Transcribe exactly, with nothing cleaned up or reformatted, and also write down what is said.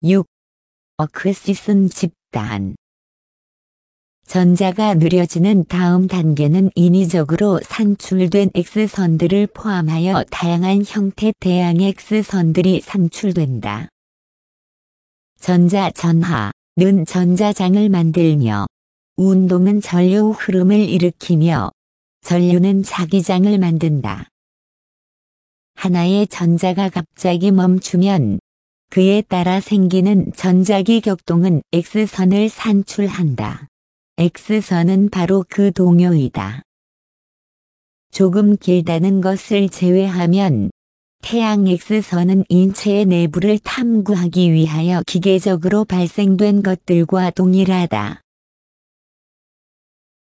육. 어크시슨 집단. 전자가 느려지는 다음 단계는 인위적으로 산출된 X선들을 포함하여 다양한 형태 대항 X선들이 산출된다. 전자 전하는 전자장을 만들며, 운동은 전류 흐름을 일으키며, 전류는 자기장을 만든다. 하나의 전자가 갑자기 멈추면 그에 따라 생기는 전자기 격동은 X선을 산출한다. X선은 바로 그 동요이다. 조금 길다는 것을 제외하면 태양 X선은 인체의 내부를 탐구하기 위하여 기계적으로 발생된 것들과 동일하다.